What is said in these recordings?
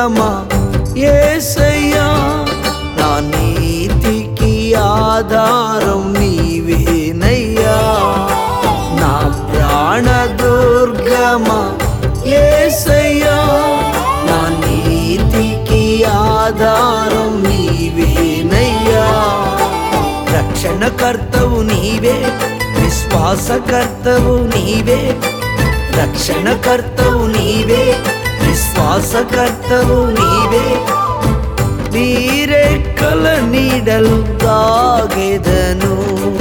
దుర్గమా యేసయ్యా, నా నీతికి ఆధారం నీవేనయ్యా. నా ప్రాణ దుర్గమా యేసయ్యా, నా నీతికి ఆధారం నీవేనయ్యా. రక్షణకర్తవు నీవే, విశ్వాసకర్తవు నీవే. రక్షణకర్తవు నీవే, విశ్వాసకర్తవు నీవే. నీరెక్కల నీడలు దాగెదను,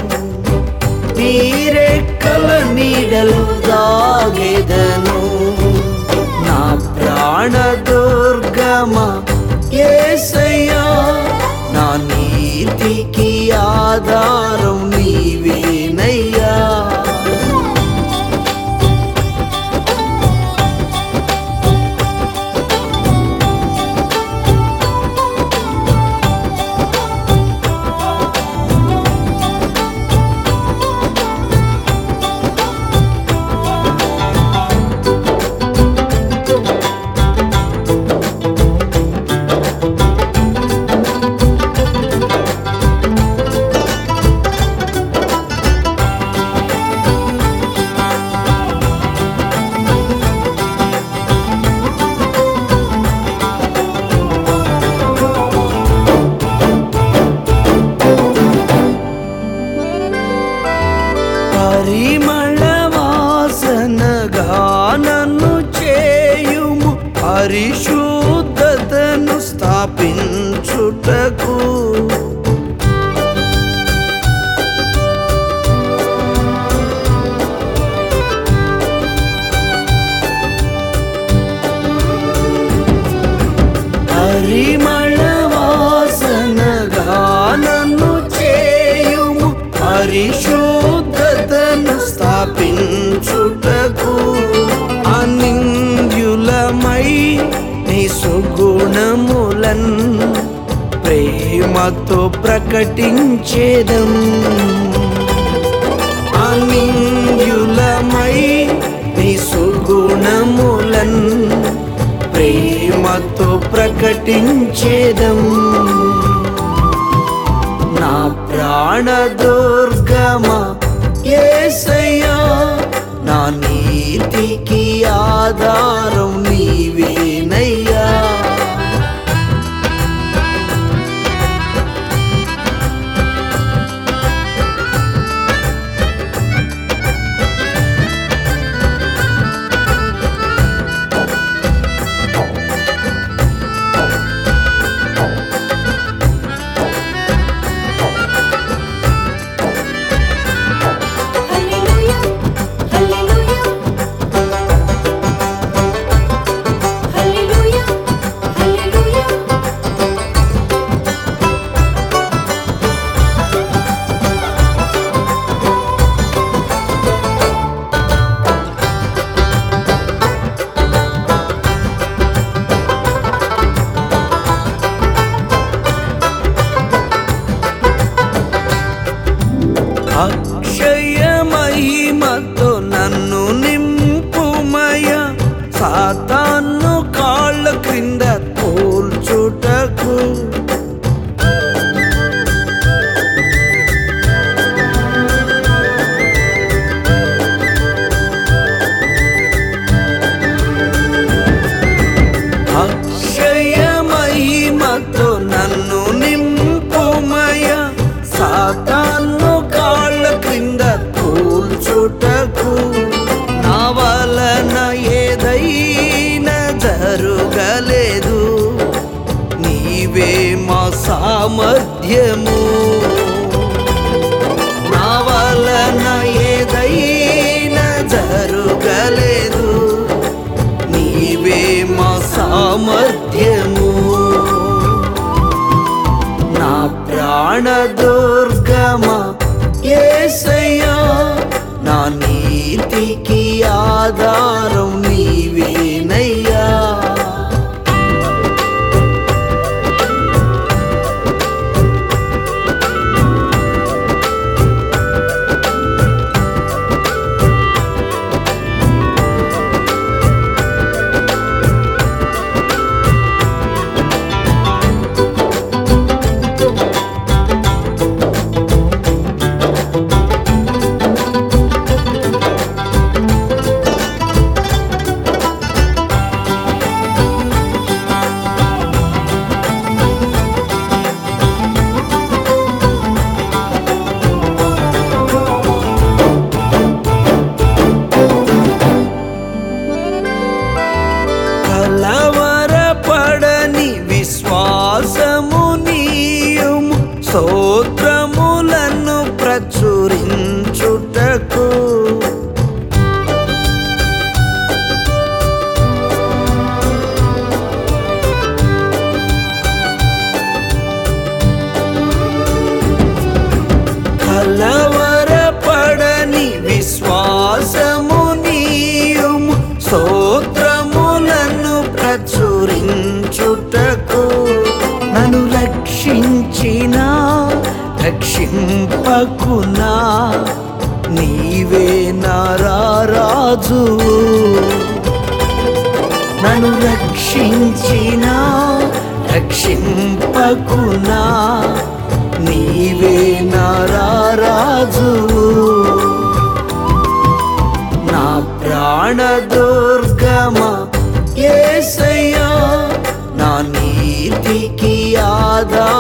నీరెక్కల నీడలు దాగెదను. నా ప్రాణ దుర్గమా యేసయ్యా, నా నీతికి ఆధారం నీవేనయ్యా. పరిమళ వాసనగా నన్ను చేయుము, పరిశుద్ధతను స్థాపించుటకు. పరిమళ వాసనగా నన్ను చేయుము, పరిశుద్ధతను స్థాపించుటకు. అనింద్యులమై నీ సుగుణములన్ ప్రేమతో ప్రకటించేదం. అనింద్యులమై నీ సుగుణములన్ ప్రేమతో ప్రకటించేదం. నా ప్రాణ దుర్గమా యేసయ్యా, నా నీతికి ఆధారం నీవేనయ్యా. అక్షయ మహిమతో నన్ను నింపుమయ, సాతాను కాళ్ళ క్రింద తోల్చుటకు. అక్షయ మహిమతో నన్ను నింపుమయ, సాతాను కాళ్ళ క్రింద తోల్చుటకు. నా వలన ఏదైనా జరుగలేదు, నీవే మా సామర్థ్యము. నా వలన ఏదైనా జరుగలేదు, నీవే మా సామర్థ్యము. నా ప్రాణ దుర్గమా యేసయ్యా, నా నీతికి ఆధారం నీవేనయ్యా. ప్రచురించుటకు కలవరపడని విశ్వాసము నీయుము స్తోత్రములను ప్రచురించుటకు నన్ను రక్షించిన రక్షింపకునా నీవే నా రాజు నన్ను రక్షించిన రక్షింపకునా నీవే నా రాజు నా ప్రాణదుర్గమా యేసయ్యా నా నీతికి ఆధారం